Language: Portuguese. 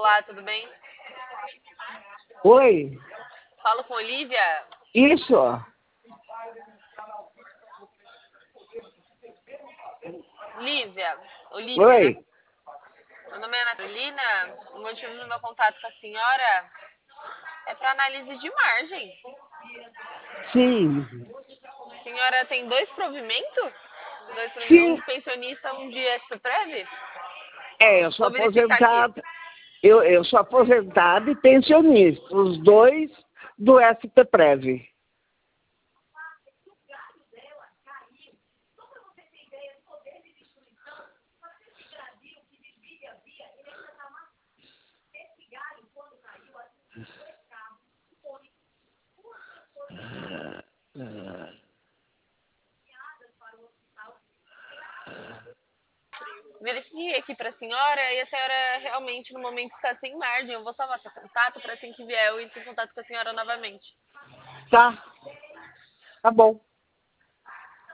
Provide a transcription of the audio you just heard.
Olá, tudo bem? Oi, Falo com Olivia. isso? Olivia, né? Oi, Meu nome é Ana Carolina. O motivo do meu contato com a senhora é para análise de margem. sim, A senhora tem dois provimentos? Um sim, de pensionista, um de SPPrev? eu sou Vou verificar aqui. aposentada, eu sou aposentada e pensionista, os dois do SPPrev. Verifiquei aqui para a senhora e a senhora realmente no momento está sem margem. Eu vou salvar seu contato para assim que vier eu entre em contato com a senhora novamente. Tá, tá bom.